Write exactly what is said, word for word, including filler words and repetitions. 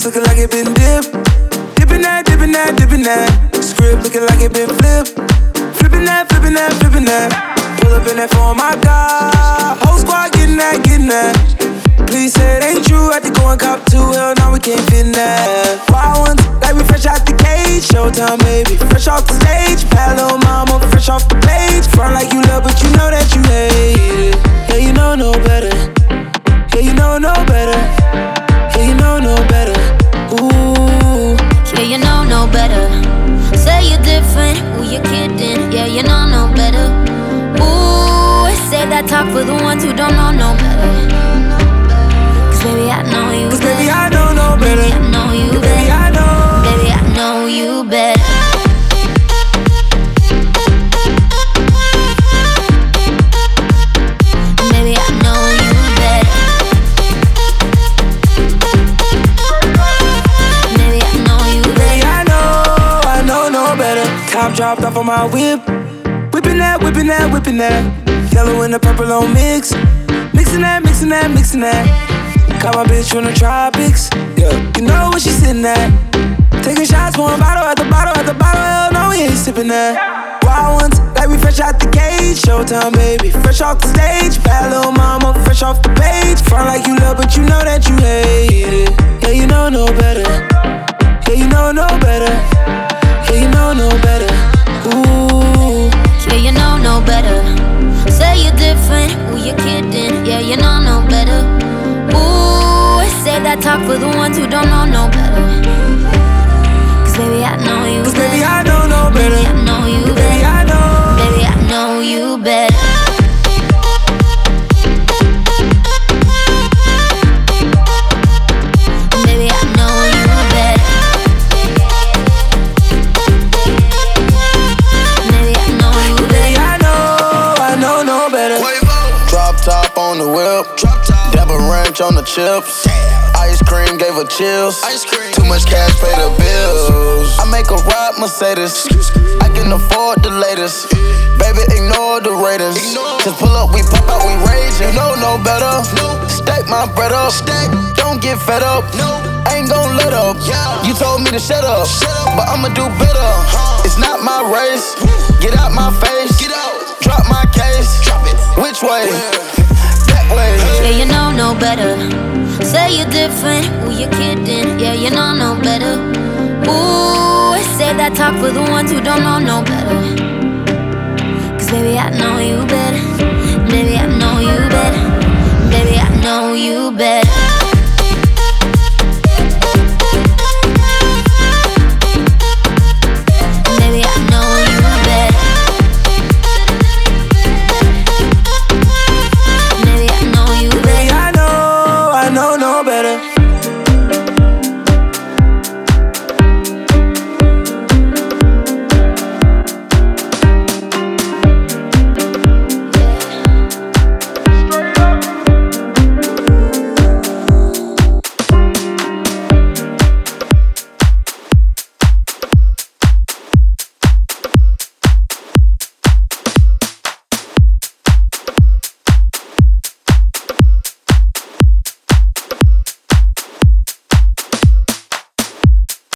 looking like it been dipped. Dipping that, dipping that, dipping that. Script looking like it been flipped. Flipping that, flipping that, flipping that. Pull up in that phone, my God. Whole squad getting that, getting that. Please say it ain't true. Had to go and cop two. Hell, now we can't fit in that. Wild ones, like we fresh out the cage. Showtime, baby, fresh off the stage. Bad little mama, fresh off the page. Front like you love, but you know that you hate it. Yeah, you know no better. Yeah, you know no better. Yeah, you know no better. Ooh. Yeah, you know no better. Say you're different. Ooh, you're kidding. Yeah, you know no better. Ooh, say that talk for the ones who don't know no better. Baby, I know you Cause better. baby, I know no better. Baby, I know you better. Baby, I know. Baby, I know you better. Baby, I know you better. Baby, I know you better. Baby, I know, I know no better. Top dropped off on my whip. Whipping that, whipping that, whipping that. Yellow and the purple on mix. Mixing that, mixing that, mixing that. Got my bitch from the tropics, yeah. You know where she sitting at. Taking shots, pouring bottle at the bottle at the bottle. Hell no, we ain't sipping that. Wild ones, like we fresh out the cage. Showtime, baby, fresh off the stage. Bad little mama, fresh off the page. Front like you love, but you know that you hate it. Yeah, you know no better. Yeah, you know no better. Yeah, you know no better. Ooh. Yeah, you know no better. Say you're different. Ooh, you're kidding. Yeah, you know no better. Ooh, say that talk for the ones who don't know no better. Cause baby, I know you Cause better. baby, I know no better. Baby, I know you better. Baby, I know. Baby, I know you better. Baby, I know you better. Baby, I know you better. Baby, I know, I know no better. Drop top on the whip. Dabba ranch on the chips. Ice cream gave her chills. Too much cash, pay the bills. I make a ride Mercedes. I can afford the latest. Baby, ignore the ratings. Just pull up, we pop out, we rage. You know no better. Stack my bread up. Don't get fed up. Ain't gon' let up. You told me to shut up, but I'ma do better. It's not my race. Get out my face. Drop my case. Which way? That way. Yeah, you know no better. Say you're different. Ooh, you're kidding. Yeah, you know no better. Ooh, say that talk for the ones who don't know no better. Cause baby, I know you better. Baby, I know you better. Baby, I know you better.